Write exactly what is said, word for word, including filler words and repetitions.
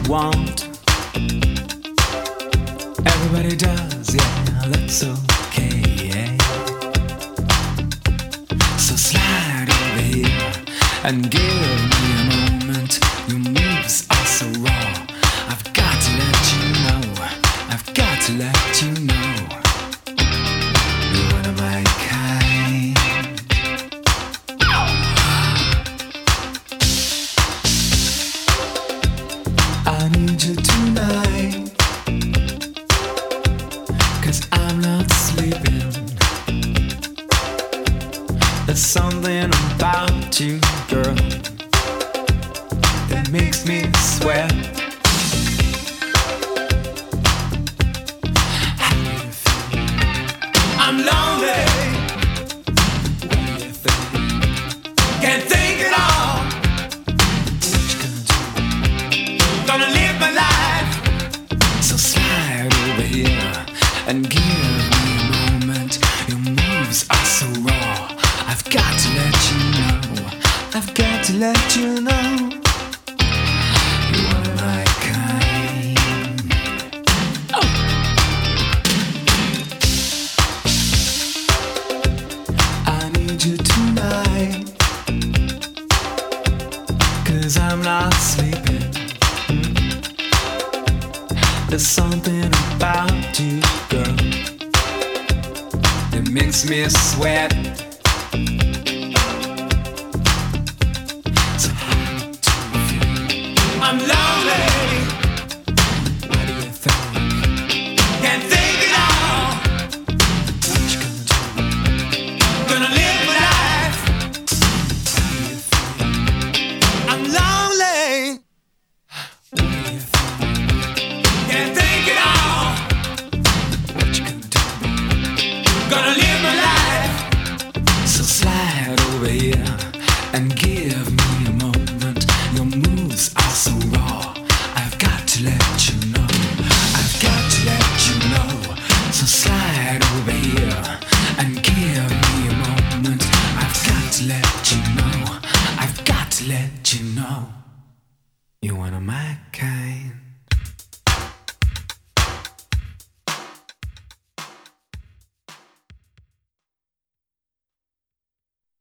want. Everybody does, yeah, that's okay, yeah. So slide over here and give me a moment. Your moves are so raw. I've got to let you know. I've got to let you know. You're one of my kind. I need you tonight, 'cause I'm not sleeping. There's something about you, girl, that makes me sweat. How do you feel? I'm lonely. What do you think? Can't think at all. What you gonna do? Gonna live my life. So slide over here and give me a moment. Your moves are so raw. I've got to let you know. I've got to let you know. You're one of my kind. Oh. I need you tonight, 'cause I'm not sleeping. There's something about you, girl, that makes me sweat. So how do you feel? I'm lonely. What do you think? Can't think at all. What you gonna do? Gonna live my life. How do you feel? I'm lonely. What do you think? Can't think at all. What you gonna do? Gonna live my life. So slide over here and give me a moment. Your moves are so raw. I've got to let you know. I've got to let you know. So slide over here and give me a moment. I've got to let you know. I've got to let you know. You're one of my kind.